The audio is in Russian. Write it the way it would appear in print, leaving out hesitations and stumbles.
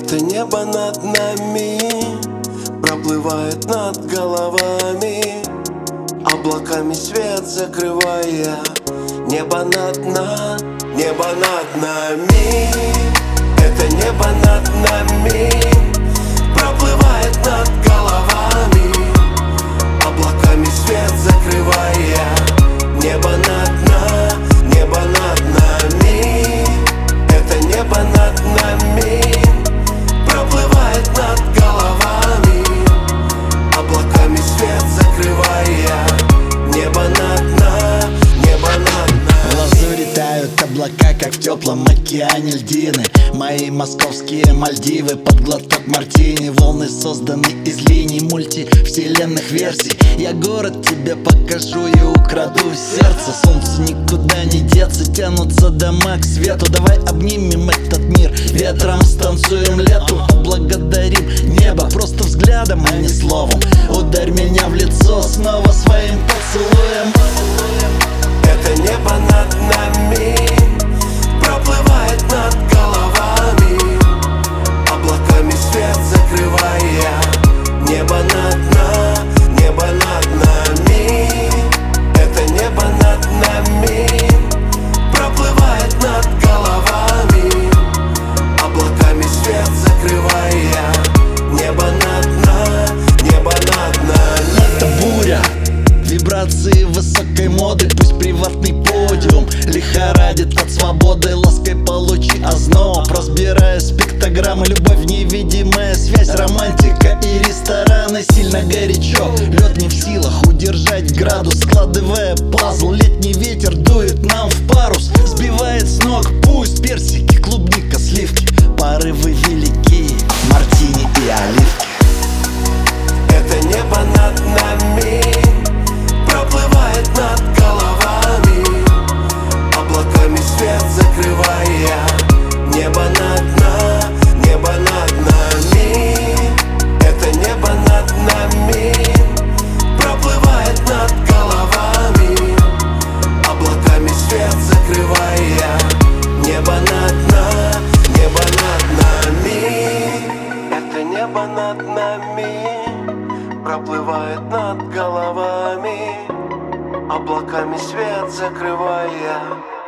Это небо над нами проплывает над головами, облаками свет закрывая. Небо над нами, это небо над нами проплывает над головами, облаками свет закрывая. Небо над нами, это небо над нами проплывает над головами, облаками свет закрывая. Небо над нами. В лазури тают облака, как в теплом океане льдины. Мои московские Мальдивы под глоток мартини. Волны созданы из линий мультивселенных версий. Я город тебе покажу и украду сердце. Солнцу никуда не деться, тянутся дома к свету. Давай обнимем этот мир, ветром станцуем лету. Поблагодарим небо просто взглядом, а не словом. Ударь меня в лицо снова своим поцелуем. Это небо над нами проплывает над головами, облаками свет закрывая. Небо над нами, это небо над нами проплывает над головами, облаками свет закрывая. Небо над нами. Это буря, вибрации высокой моды. Пусть приватный подиум лихорадит от свободы. Лаской получи озноб, разбирая спектрограммы. Любовь, невидимая связь, романтика и рестораны. Сильно горячо, лед не в силах удержать градус. Складывая пазл, летний ветер дует нам в парус, сбивает с ног. Пусть персики, клубника, сливки, порывы велики, мартини и оливки. Это небо над нами проплывает над головами, облаками свет закрывая. Небо над нами, это небо над нами проплывает над головами, облаками свет закрывая. Небо над нами, это небо над нами проплывает над головами, облаками свет закрывая.